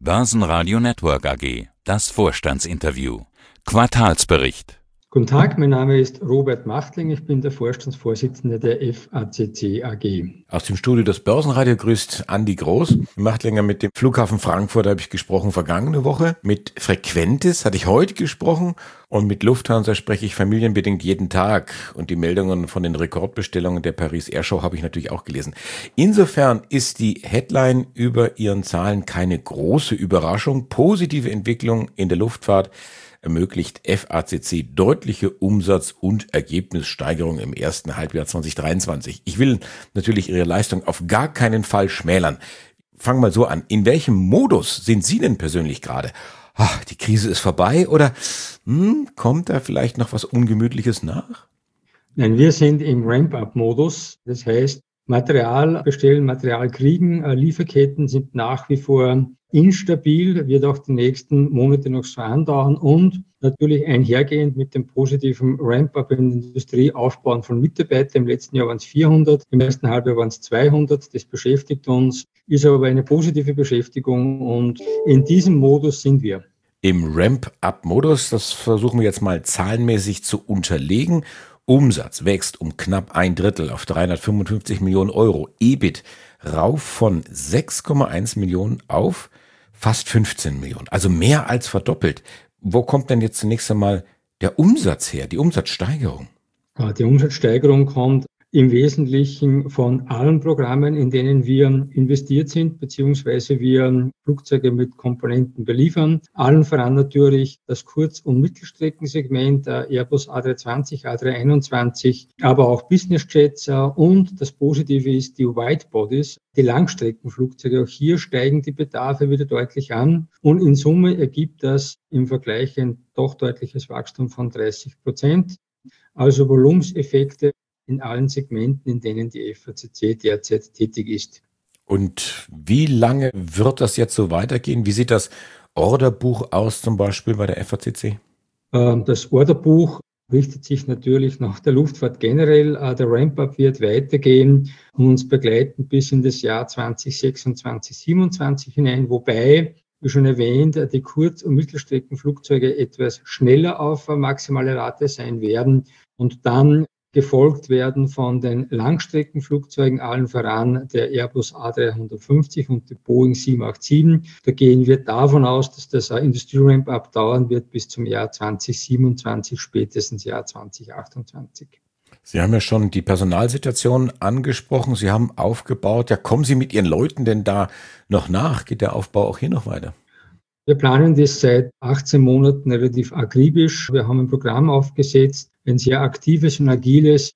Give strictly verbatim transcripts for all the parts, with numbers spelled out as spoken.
Börsenradio Network A G. Das Vorstandsinterview. Quartalsbericht. Guten Tag, mein Name ist Robert Machtling, ich bin der Vorstandsvorsitzende der F A C C A G. Aus dem Studio des Börsenradio grüßt Andi Groß. Machtlinger, mit dem Flughafen Frankfurt habe ich gesprochen vergangene Woche. Mit Frequentis hatte ich heute gesprochen und mit Lufthansa spreche ich familienbedingt jeden Tag. Und die Meldungen von den Rekordbestellungen der Paris Air Show habe ich natürlich auch gelesen. Insofern ist die Headline über ihren Zahlen keine große Überraschung. Positive Entwicklung in der Luftfahrt ermöglicht F A C C deutliche Umsatz- und Ergebnissteigerung im ersten Halbjahr zwanzig dreiundzwanzig. Ich will natürlich Ihre Leistung auf gar keinen Fall schmälern. Fangen wir mal so an. In welchem Modus sind Sie denn persönlich gerade? Ach, die Krise ist vorbei oder hm, kommt da vielleicht noch was Ungemütliches nach? Nein, wir sind im Ramp-up-Modus. Das heißt, Material bestellen, Material kriegen, Lieferketten sind nach wie vor instabil, wird auch die nächsten Monate noch so andauern und natürlich einhergehend mit dem positiven Ramp-up in der Industrie, Aufbauen von Mitarbeitern. Im letzten Jahr waren es vierhundert, im ersten Halbjahr waren es zweihundert. Das beschäftigt uns, ist aber eine positive Beschäftigung und in diesem Modus sind wir. Im Ramp-up-Modus, das versuchen wir jetzt mal zahlenmäßig zu unterlegen. Umsatz wächst um knapp ein Drittel auf dreihundertfünfundfünfzig Millionen Euro. E B I T rauf von sechs Komma eins Millionen auf fast fünfzehn Millionen. Also mehr als verdoppelt. Wo kommt denn jetzt zunächst einmal der Umsatz her, die Umsatzsteigerung? Die Umsatzsteigerung kommt im Wesentlichen von allen Programmen, in denen wir investiert sind, beziehungsweise wir Flugzeuge mit Komponenten beliefern. Allen voran natürlich das Kurz- und Mittelstreckensegment, Airbus A drei zwanzig, A drei einundzwanzig, aber auch Businessjets. Und das Positive ist die Widebodies, die Langstreckenflugzeuge. Auch hier steigen die Bedarfe wieder deutlich an. Und in Summe ergibt das im Vergleich ein doch deutliches Wachstum von dreißig Prozent. Also Volumenseffekte in allen Segmenten, in denen die F A C C derzeit tätig ist. Und wie lange wird das jetzt so weitergehen? Wie sieht das Orderbuch aus, zum Beispiel bei der F A C C? Das Orderbuch richtet sich natürlich nach der Luftfahrt generell. Der Ramp-up wird weitergehen und uns begleiten bis in das Jahr zwanzig sechsundzwanzig, siebenundzwanzig hinein, wobei, wie schon erwähnt, die Kurz- und Mittelstreckenflugzeuge etwas schneller auf maximale Rate sein werden und dann gefolgt werden von den Langstreckenflugzeugen, allen voran der Airbus A drei fünfzig und die Boeing sieben acht sieben. Da gehen wir davon aus, dass das Industrie-Ramp-up dauern wird bis zum Jahr zwanzig siebenundzwanzig, spätestens Jahr zwanzig achtundzwanzig. Sie haben ja schon die Personalsituation angesprochen, Sie haben aufgebaut. Ja, kommen Sie mit Ihren Leuten denn da noch nach? Geht der Aufbau auch hier noch weiter? Wir planen das seit achtzehn Monaten relativ akribisch. Wir haben ein Programm aufgesetzt, ein sehr aktives und agiles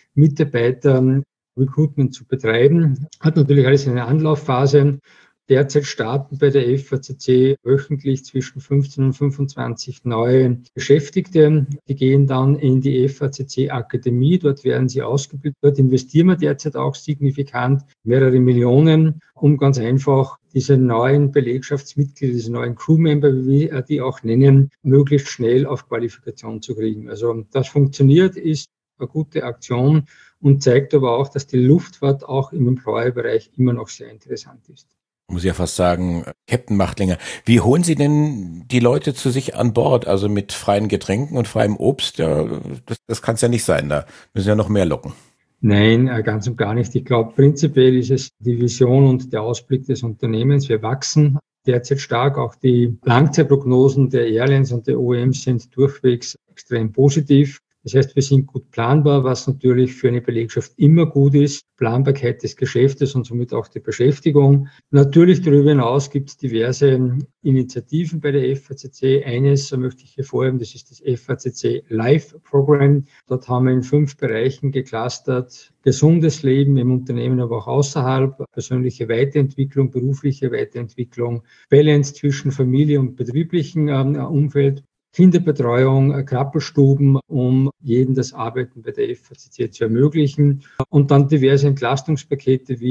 Mitarbeiter-Recruitment zu betreiben. Hat natürlich alles eine Anlaufphase. Derzeit starten bei der F A C C wöchentlich zwischen fünfzehn und fünfundzwanzig neue Beschäftigte. Die gehen dann in die F A C C Akademie. Dort werden sie ausgebildet. Dort investieren wir derzeit auch signifikant mehrere Millionen, um ganz einfach diese neuen Belegschaftsmitglieder, diese neuen Crewmember, wie wir die auch nennen, möglichst schnell auf Qualifikation zu kriegen. Also das funktioniert, ist eine gute Aktion und zeigt aber auch, dass die Luftfahrt auch im Employer-Bereich immer noch sehr interessant ist. Muss ich ja fast sagen, Captain Machtlinger, wie holen Sie denn die Leute zu sich an Bord? Also mit freien Getränken und freiem Obst? Ja, das, das kann es ja nicht sein, da müssen ja noch mehr locken. Nein, ganz und gar nicht. Ich glaube, prinzipiell ist es die Vision und der Ausblick des Unternehmens. Wir wachsen derzeit stark. Auch die Langzeitprognosen der Airlines und der O E Ms sind durchwegs extrem positiv. Das heißt, wir sind gut planbar, was natürlich für eine Belegschaft immer gut ist. Planbarkeit des Geschäftes und somit auch die Beschäftigung. Natürlich darüber hinaus gibt es diverse Initiativen bei der F A C C. Eines möchte ich hervorheben, das ist das F A C C Life Program. Dort haben wir in fünf Bereichen geclustert. Gesundes Leben im Unternehmen, aber auch außerhalb, persönliche Weiterentwicklung, berufliche Weiterentwicklung, Balance zwischen Familie und betrieblichem Umfeld. Kinderbetreuung, Krabbelstuben, um jedem das Arbeiten bei der F A C C zu ermöglichen. Und dann diverse Entlastungspakete wie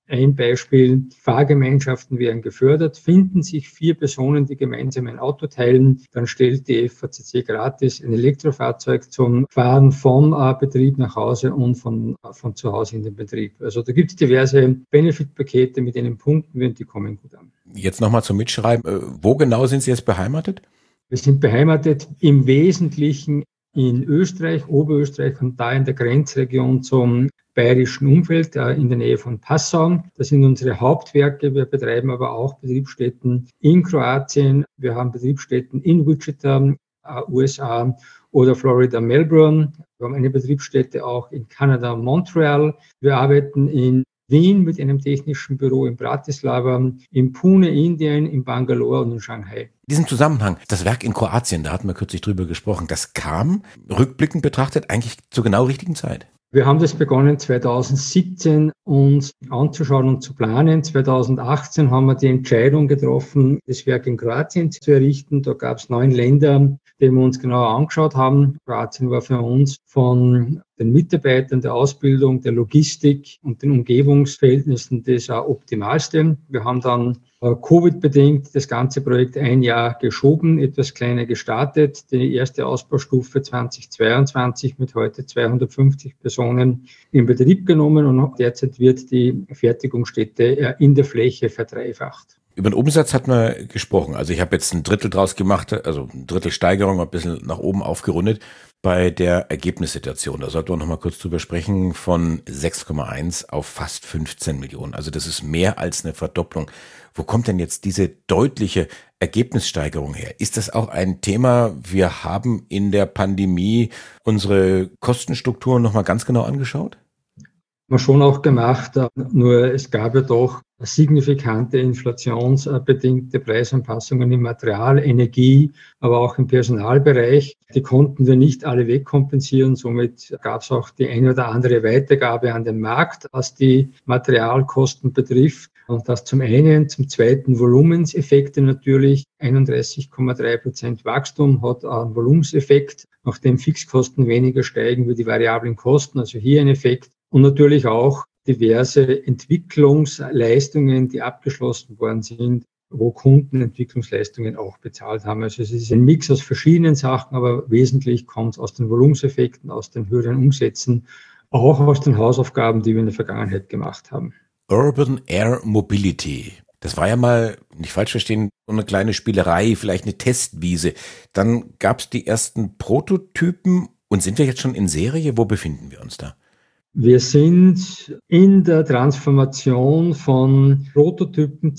Ein Beispiel, Fahrgemeinschaften werden gefördert, finden sich vier Personen, die gemeinsam ein Auto teilen, dann stellt die F A C C gratis ein Elektrofahrzeug zum Fahren vom äh, Betrieb nach Hause und von, äh, von zu Hause in den Betrieb. Also da gibt es diverse Benefit-Pakete, mit denen punkten wir und die kommen gut an. Jetzt nochmal zum Mitschreiben. Wo genau sind Sie jetzt beheimatet? Wir sind beheimatet im Wesentlichen in Österreich, Oberösterreich und da in der Grenzregion zum bayerischen Umfeld, in der Nähe von Passau. Das sind unsere Hauptwerke. Wir betreiben aber auch Betriebsstätten in Kroatien. Wir haben Betriebsstätten in Wichita, U S A oder Florida, Melbourne. Wir haben eine Betriebsstätte auch in Kanada, Montreal. Wir arbeiten in Wien mit einem technischen Büro, in Bratislava, in Pune, Indien, in Bangalore und in Shanghai. In diesem Zusammenhang, das Werk in Kroatien, da hatten wir kürzlich drüber gesprochen, das kam, rückblickend betrachtet, eigentlich zur genau richtigen Zeit. Wir haben das begonnen zweitausendsiebzehn uns anzuschauen und zu planen. zweitausendachtzehn haben wir die Entscheidung getroffen, das Werk in Kroatien zu errichten. Da gab es neun Länder, die wir uns genauer angeschaut haben. Kroatien war für uns von den Mitarbeitern, der Ausbildung, der Logistik und den Umgebungsverhältnissen das optimalste. Wir haben dann Covid-bedingt das ganze Projekt ein Jahr geschoben, etwas kleiner gestartet. Die erste Ausbaustufe zweitausendzweiundzwanzig mit heute zweihundertfünfzig Personen in Betrieb genommen und derzeit wird die Fertigungsstätte in der Fläche verdreifacht. Über den Umsatz hat man gesprochen. Also ich habe jetzt ein Drittel draus gemacht, also ein Drittel Steigerung, ein bisschen nach oben aufgerundet bei der Ergebnissituation. Da sollten wir noch mal kurz drüber sprechen, von sechs Komma eins auf fast fünfzehn Millionen. Also das ist mehr als eine Verdopplung. Wo kommt denn jetzt diese deutliche Ergebnissteigerung her? Ist das auch ein Thema? Wir haben in der Pandemie unsere Kostenstrukturen noch mal ganz genau angeschaut? Haben wir schon auch gemacht, nur es gab ja doch signifikante inflationsbedingte Preisanpassungen im Material, Energie, aber auch im Personalbereich. Die konnten wir nicht alle wegkompensieren. Somit gab es auch die eine oder andere Weitergabe an den Markt, was die Materialkosten betrifft. Und das zum einen, zum zweiten Volumenseffekte natürlich. einunddreißig Komma drei Prozent Wachstum hat einen Volumenseffekt, nachdem Fixkosten weniger steigen wie die variablen Kosten. Also hier ein Effekt. Und natürlich auch diverse Entwicklungsleistungen, die abgeschlossen worden sind, wo Kunden Entwicklungsleistungen auch bezahlt haben. Also es ist ein Mix aus verschiedenen Sachen, aber wesentlich kommt es aus den Volumenseffekten, aus den höheren Umsätzen, auch aus den Hausaufgaben, die wir in der Vergangenheit gemacht haben. Urban Air Mobility. Das war ja mal, nicht falsch verstehen, so eine kleine Spielerei, vielleicht eine Testwiese. Dann gab es die ersten Prototypen und sind wir jetzt schon in Serie? Wo befinden wir uns da? Wir sind in der Transformation von Prototypen,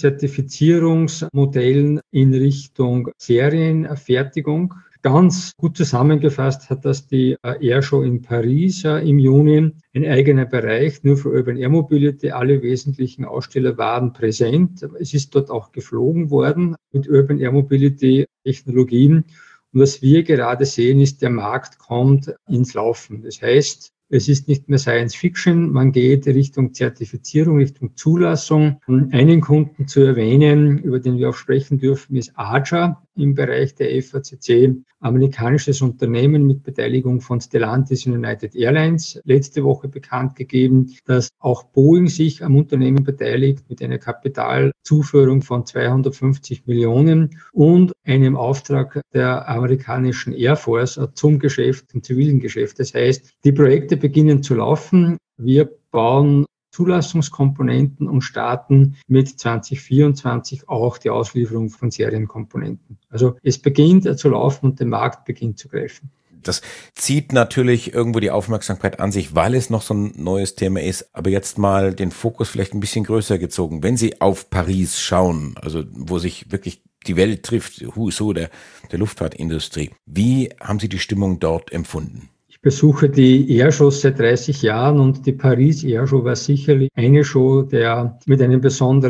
Zertifizierungsmodellen in Richtung Serienfertigung. Ganz gut zusammengefasst hat das die Airshow in Paris im Juni. Ein eigener Bereich nur für Urban Air Mobility. Alle wesentlichen Aussteller waren präsent. Es ist dort auch geflogen worden mit Urban Air Mobility Technologien. Und was wir gerade sehen, ist, der Markt kommt ins Laufen. Das heißt, es ist nicht mehr Science Fiction, man geht Richtung Zertifizierung, Richtung Zulassung. Um einen Kunden zu erwähnen, über den wir auch sprechen dürfen, ist Archer im Bereich der F A C C, amerikanisches Unternehmen mit Beteiligung von Stellantis und United Airlines. Letzte Woche bekannt gegeben, dass auch Boeing sich am Unternehmen beteiligt mit einer Kapitalzuführung von zweihundertfünfzig Millionen und einem Auftrag der amerikanischen Air Force zum Geschäft, zum zivilen Geschäft. Das heißt, die Projekte beginnen zu laufen. Wir bauen Zulassungskomponenten und starten mit zwanzig vierundzwanzig auch die Auslieferung von Serienkomponenten. Also es beginnt zu laufen und der Markt beginnt zu greifen. Das zieht natürlich irgendwo die Aufmerksamkeit an sich, weil es noch so ein neues Thema ist. Aber jetzt mal den Fokus vielleicht ein bisschen größer gezogen. Wenn Sie auf Paris schauen, also wo sich wirklich die Welt trifft, Who is Who der, der Luftfahrtindustrie, wie haben Sie die Stimmung dort empfunden? Ich besuche die Airshows seit dreißig Jahren und die Paris Airshow war sicherlich eine Show, der mit einem besonderen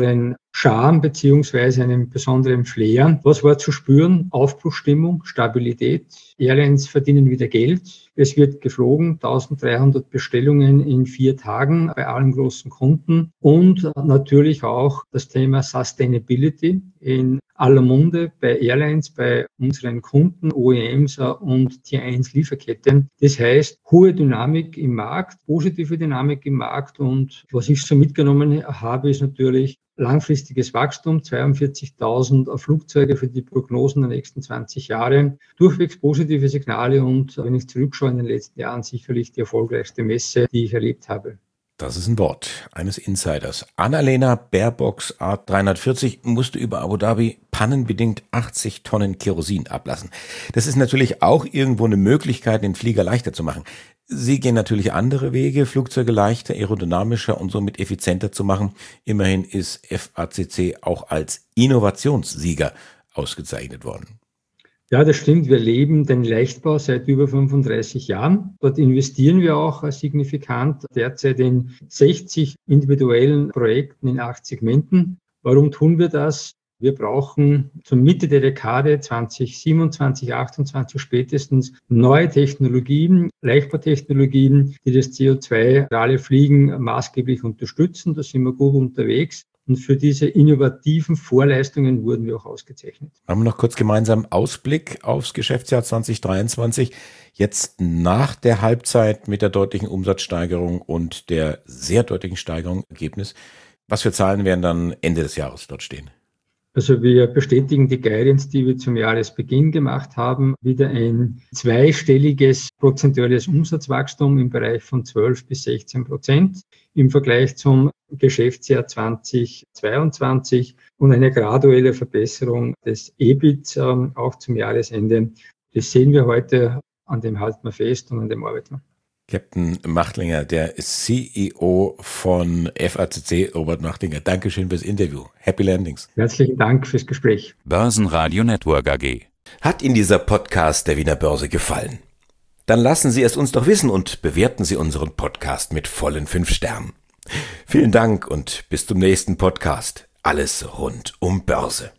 Charme beziehungsweise einem besonderen Flair. Was war zu spüren? Aufbruchsstimmung, Stabilität. Airlines verdienen wieder Geld. Es wird geflogen, eintausenddreihundert Bestellungen in vier Tagen bei allen großen Kunden. Und natürlich auch das Thema Sustainability in aller Munde bei Airlines, bei unseren Kunden, O E Ms und Tier eins Lieferketten. Das heißt, hohe Dynamik im Markt, positive Dynamik im Markt. Und was ich so mitgenommen habe, ist natürlich langfristiges Wachstum, zweiundvierzigtausend Flugzeuge für die Prognosen der nächsten zwanzig Jahre, durchwegs positive Signale und, wenn ich zurückschaue, in den letzten Jahren sicherlich die erfolgreichste Messe, die ich erlebt habe. Das ist ein Wort eines Insiders. Annalena Baerbocks A dreihundertvierzig musste über Abu Dhabi pannenbedingt achtzig Tonnen Kerosin ablassen. Das ist natürlich auch irgendwo eine Möglichkeit, den Flieger leichter zu machen. Sie gehen natürlich andere Wege, Flugzeuge leichter, aerodynamischer und somit effizienter zu machen. Immerhin ist F A C C auch als Innovationssieger ausgezeichnet worden. Ja, das stimmt. Wir leben den Leichtbau seit über fünfunddreißig Jahren. Dort investieren wir auch signifikant, derzeit in sechzig individuellen Projekten in acht Segmenten. Warum tun wir das? Wir brauchen zur Mitte der Dekade zwanzig siebenundzwanzig, achtundzwanzig spätestens neue Technologien, Leichtbautechnologien, die das C O zwei neutrale Fliegen maßgeblich unterstützen. Da sind wir gut unterwegs. Und für diese innovativen Vorleistungen wurden wir auch ausgezeichnet. Haben wir noch kurz gemeinsam Ausblick aufs Geschäftsjahr zwanzig dreiundzwanzig. Jetzt nach der Halbzeit mit der deutlichen Umsatzsteigerung und der sehr deutlichen Steigerung im Ergebnis. Was für Zahlen werden dann Ende des Jahres dort stehen? Also wir bestätigen die Guidance, die wir zum Jahresbeginn gemacht haben, wieder ein zweistelliges prozentuales Umsatzwachstum im Bereich von zwölf bis sechzehn Prozent im Vergleich zum Geschäftsjahr zwanzig zweiundzwanzig und eine graduelle Verbesserung des E B I T äh, auch zum Jahresende. Das sehen wir heute, an dem halten wir fest und an dem arbeiten wir. Captain Machtlinger, der C E O von F A C C, Robert Machtlinger. Dankeschön fürs Interview. Happy Landings. Herzlichen Dank fürs Gespräch. Börsenradio Network A G. Hat Ihnen dieser Podcast der Wiener Börse gefallen? Dann lassen Sie es uns doch wissen und bewerten Sie unseren Podcast mit vollen fünf Sternen. Vielen Dank und bis zum nächsten Podcast. Alles rund um Börse.